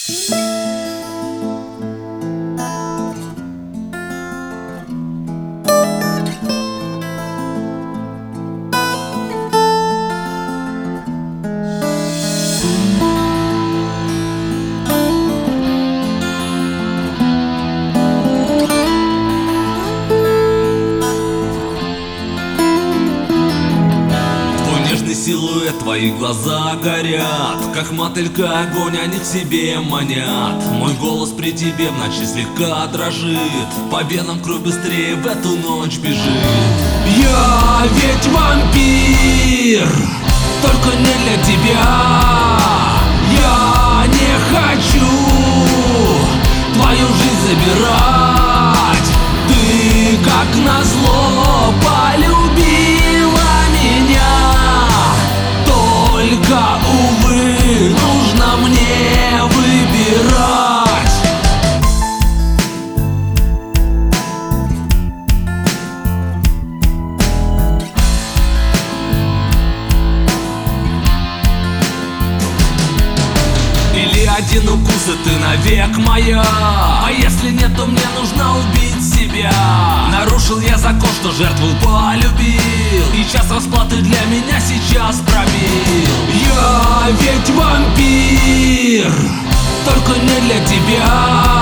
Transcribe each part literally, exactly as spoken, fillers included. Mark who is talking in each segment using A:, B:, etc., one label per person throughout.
A: Силуэт, твои глаза горят, как мотылька огонь, они к себе манят. Мой голос при тебе в ночи слегка дрожит, по венам кровь быстрее в эту ночь бежит. Я ведь вампир, только не для тебя. Я не хочу твою жизнь забирать. Ты, как назло, полюбила меня. Только, увы, нужно мне выбирать. Или один укус, и ты навек моя. А если нет, то мне нужно убить себя. Нарушил я закон, что жертву полюбил, и час расплаты для меня сейчас пробил. Я ведь вампир, только не для тебя.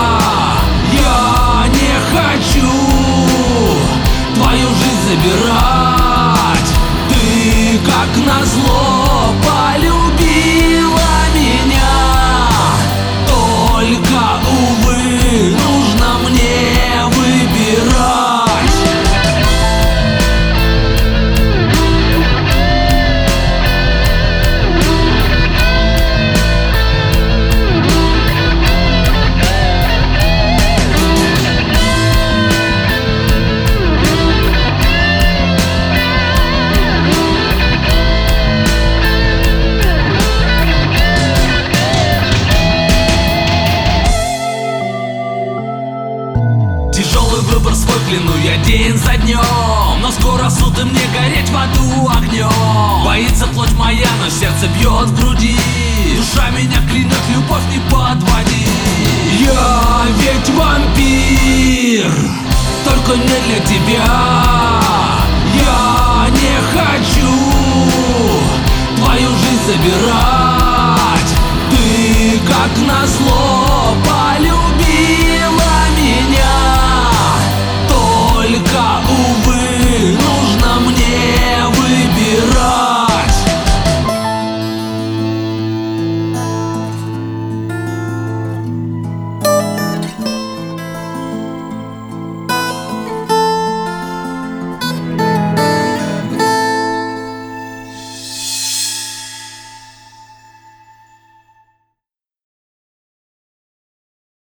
A: Я не хочу твою жизнь забирать. Ты, как назло, полюбила меня. Только, увы, нужно мне выбирать. Тяжелый выбор свой кляну я день за днем, но скоро суд и мне гореть в аду огнем. Боится плоть моя, но сердце бьет в груди. Душа меня клянет, любовь не подводи. Я ведь вампир, только не для тебя. Я не хочу твою жизнь забирать. Ты, как назло,